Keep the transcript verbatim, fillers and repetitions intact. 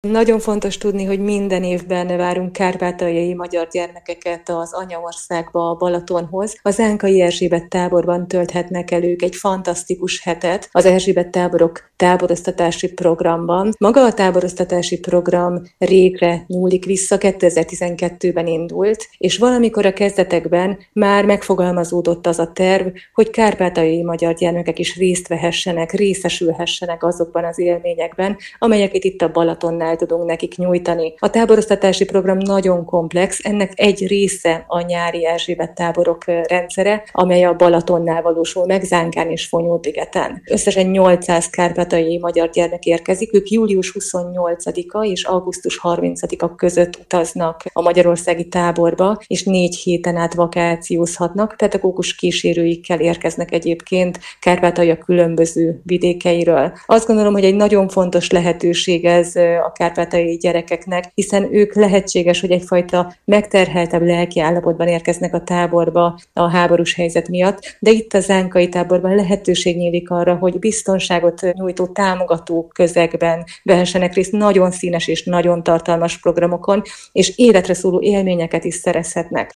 Nagyon fontos tudni, hogy minden évben várunk kárpátaljai magyar gyermekeket az anyaországba, a Balatonhoz. Az Ánkai Erzsébet táborban tölthetnek el ők egy fantasztikus hetet az Erzsébet táborok táboroztatási programban. Maga a táboroztatási program régre nyúlik vissza, kétezer-tizenkettőben indult, és valamikor a kezdetekben már megfogalmazódott az a terv, hogy kárpátaljai magyar gyermekek is részt vehessenek, részesülhessenek azokban az élményekben, amelyeket itt a Balatonnál tudunk nekik nyújtani. A táboroztatási program nagyon komplex, ennek egy része a nyári Erzsébet táborok rendszere, amely a Balatonnál valósul meg, Zánkán és Fonyódligeten. Összesen nyolcszáz kárpátaljai magyar gyermek érkezik, ők július huszonnyolcadika és augusztus harmincadika között utaznak a magyarországi táborba, és négy héten át vakációzhatnak. Pedagógus kísérőikkel érkeznek egyébként Kárpátalja különböző vidékeiről. Azt gondolom, hogy egy nagyon fontos lehetőség ez a kárpátaljai gyerekeknek, hiszen ők lehetséges, hogy egyfajta megterheltebb lelki állapotban érkeznek a táborba a háborús helyzet miatt, de itt a zánkai táborban lehetőség nyílik arra, hogy biztonságot nyújtó támogató közegben vehessenek részt nagyon színes és nagyon tartalmas programokon, és életre szóló élményeket is szerezhetnek.